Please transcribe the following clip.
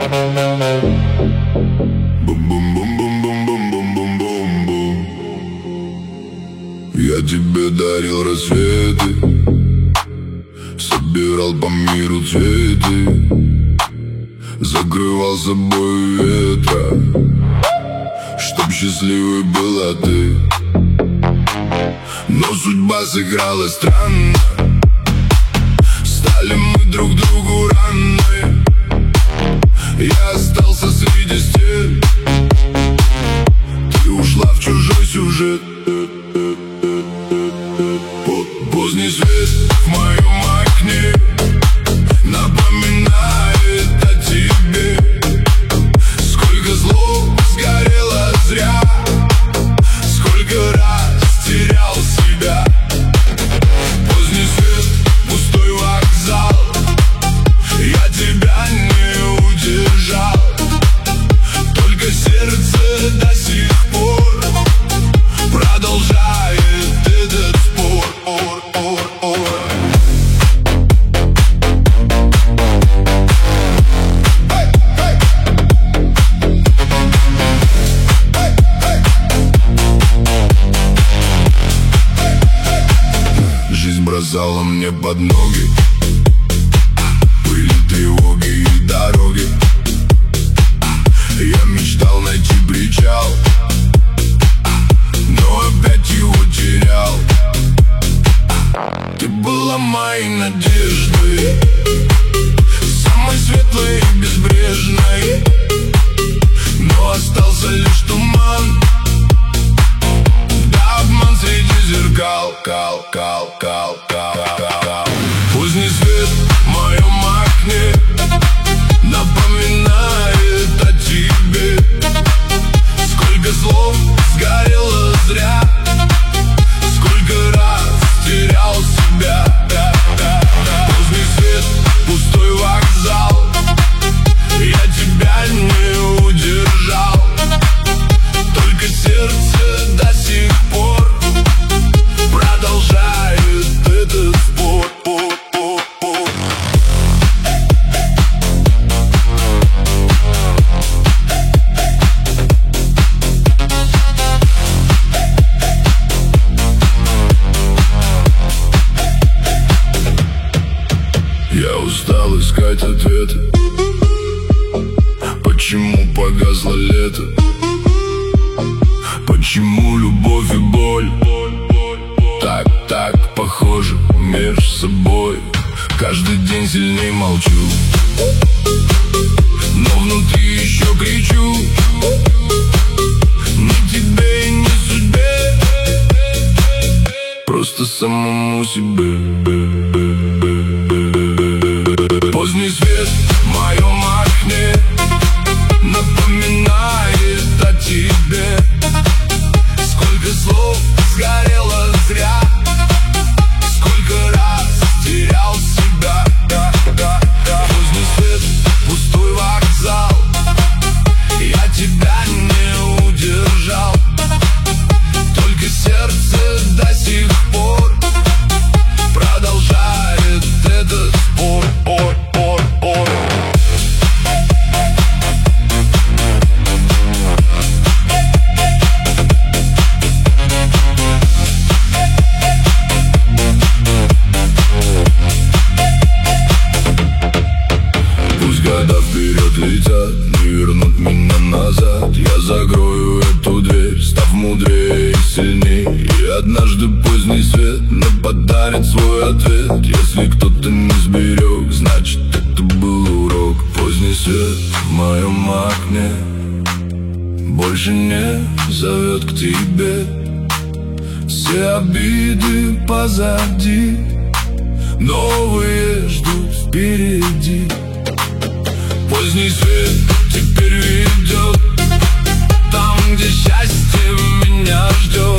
Бум-бум-бум-бум-бум-бум-бум-бум-бум. Я тебе дарил рассветы, собирал по миру цветы, закрывал собой ветра, чтоб счастливой была ты. Но судьба сыграла странно, стали мы друг другу ранны. Я остался среди стен, ты ушла в чужой сюжет. Поздний свет в моем окне напоминает о тебе. Сколько слов сгорело зря, сколько раз терял себя. Поздний свет, пустой вокзал, я тебя не удержал. Только сердце до сих пор продолжает этот спор. Жизнь бросала мне под ноги пыль, тревоги и дороги. Я мечтал найти причал, но опять его терял. Ты была моей надеждой, самой светлой и безбрежной, но остался лишь туман, да обман среди зеркал. Поздний свет в моем окне напоминает о тебе. Сколько слов сгорело зря, сколько раз терял себя. Поздний свет, пустой вокзал, я тебя не удержал. Только сердце до сих пор продолжает этот спор. Я устал искать ответы, почему погасло лето, почему любовь и боль так похожи между собой. Каждый день сильней молчу, но внутри еще кричу: ни тебе, ни судьбе, просто самому себе. Поздний свет в моем окне напоминает о тебе. Сколько слов сгорело зря, сколько раз терял себя. Поздний свет, пустой вокзал, я тебя не удержал. Только сердце до сих пор продолжает этот спор. Пусть года вперед летят, не вернут меня назад. Я закрою эту дверь, став мудрее и сильней. И однажды поздний свет мне подарит свой ответ. Если кто-то не сберег, значит это был урок. Поздний свет в моем окне больше не зовет к тебе. Все обиды позади, новые ждут впереди. Поздний свет теперь ведет там, где счастье меня ждет.